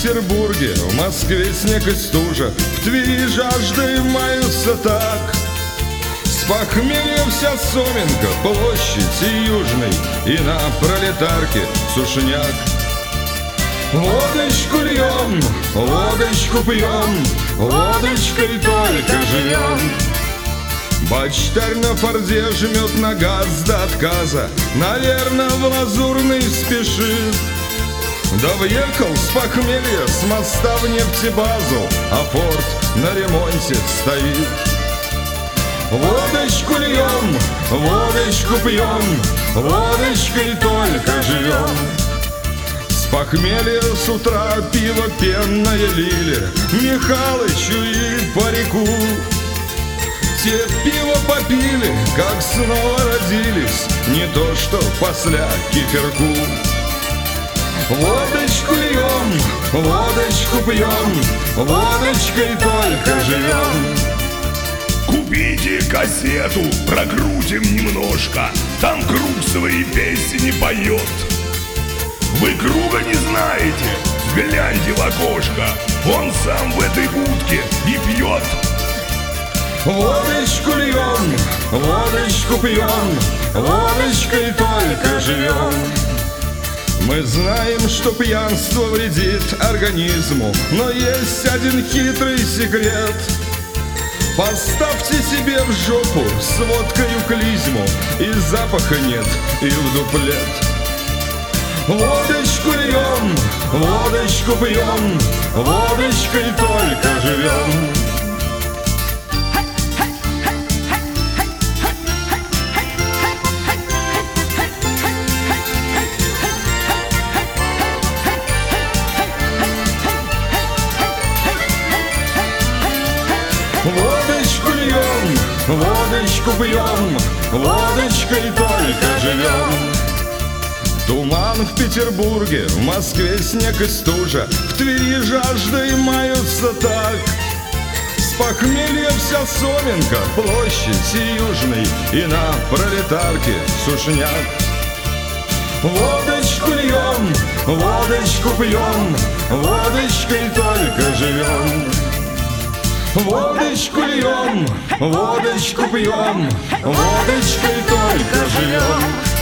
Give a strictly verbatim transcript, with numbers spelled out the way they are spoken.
Петербурге, в Москве снег и стужа, в Твери жаждой маются так. С похмелья вся Соменка, площадь и Южной, и на Пролетарке сушняк. Водочку льем, водочку пьем, водочкой только живем. Бачтарь на форде жмет на газ до отказа, наверно, в Лазурный спешит. Да въехал с похмелья с моста в нефтебазу, а форт на ремонте стоит. Водочку льем, водочку пьем, водочкой только живем. С похмелья с утра пиво пенное лили Михалычу и парику. Те пиво попили, как снова родились, не то что после киферку. Водочку льем, водочку пьем, водочкой только живем. Купите кассету, прокрутим немножко, там Круг свои песни поет. Вы Круга не знаете? Гляньте в окошко, он сам в этой будке и пьет. Водочку льем, водочку пьем, водочкой только живем. Мы знаем, что пьянство вредит организму, но есть один хитрый секрет. Поставьте себе в жопу с водкою клизму, и запаха нет, и в дуплет. Водочку льем, водочку пьем, водочкой только живем. Водочку льем, водочку пьем, водочкой только живем. Туман в Петербурге, в Москве снег и стужа, в Твери жаждой маются так. С похмелья вся Соменка, площадь и Южной, и на Пролетарке сушняк. Водочку льем, водочку пьем, водочкой только живем. Водочку льем, водочку пьем, водочкой только живем.